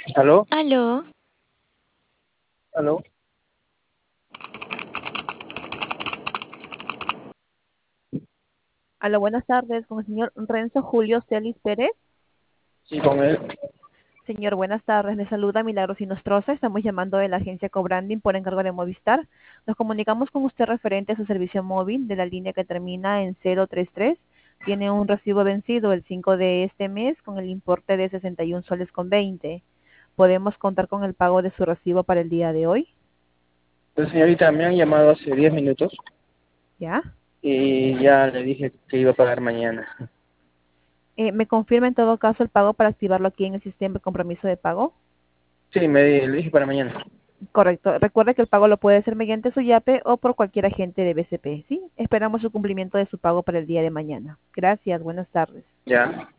¿Aló? Aló, ¿Aló? Aló, buenas tardes, con el señor Renzo Julio Celis Pérez. Sí, con él. Señor, buenas tardes. Le saluda Milagros Inostroza. Estamos llamando de la agencia Cobranding por encargo de Movistar. Nos comunicamos con usted referente a su servicio móvil de la línea que termina en 033. Tiene un recibo vencido el 5 de este mes con el importe de 61 soles con 20. ¿Podemos contar con el pago de su recibo para el día de hoy? Pues señorita, me han llamado hace 10 minutos ¿Ya? y ya le dije que iba a pagar mañana. ¿Me confirma en todo caso el pago para activarlo aquí en el sistema de compromiso de pago? Sí, le dije para mañana. Correcto. Recuerde que el pago lo puede hacer mediante su YAPE o por cualquier agente de BCP, ¿sí? Esperamos su cumplimiento de su pago para el día de mañana. Gracias. Buenas tardes. Ya.